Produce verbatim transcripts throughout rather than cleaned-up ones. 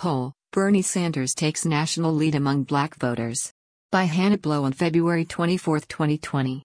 Poll: Bernie Sanders takes national lead among black voters. By Hannah Blow on February twenty-fourth, twenty twenty.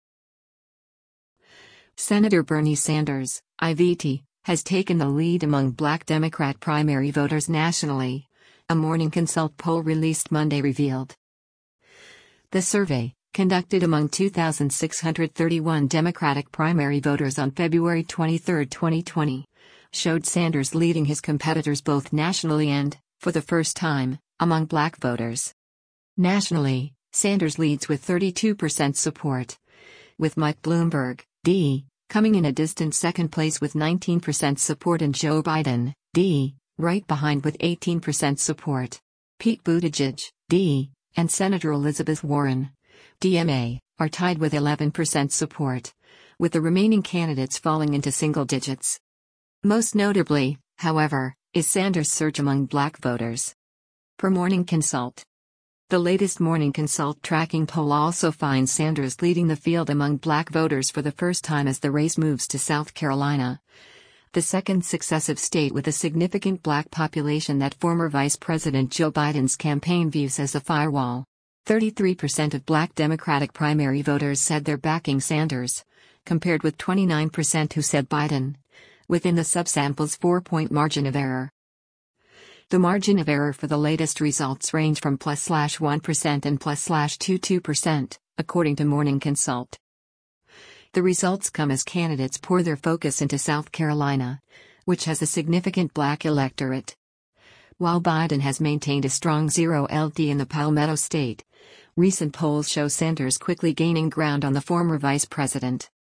Senator Bernie Sanders, I V T, has taken the lead among black Democrat primary voters nationally, a Morning Consult poll released Monday revealed. The survey, conducted among two thousand six hundred thirty-one Democratic primary voters on February twenty-third, twenty twenty, showed Sanders leading his competitors both nationally and, for the first time, among black voters. Nationally, Sanders leads with thirty-two percent support, with Mike Bloomberg, D, coming in a distant second place with nineteen percent support, and Joe Biden, D, right behind with eighteen percent support. Pete Buttigieg, D, and Senator Elizabeth Warren, D M A, are tied with eleven percent support, with the remaining candidates falling into single digits. Most notably, however, is Sanders' surge among black voters. Per Morning Consult. The latest Morning Consult tracking poll also finds Sanders leading the field among black voters for the first time as the race moves to South Carolina, the second successive state with a significant black population that former Vice President Joe Biden's campaign views as a firewall. thirty-three percent of black Democratic primary voters said they're backing Sanders, compared with twenty-nine percent who said Biden, within the subsample's four-point margin of error. The margin of error for the latest results range from plus slash one percent and plus slash twenty-two percent, according to Morning Consult. The results come as candidates pour their focus into South Carolina, which has a significant black electorate. While Biden has maintained a strong zero L D in the Palmetto State, recent polls show Sanders quickly gaining ground on the former vice president.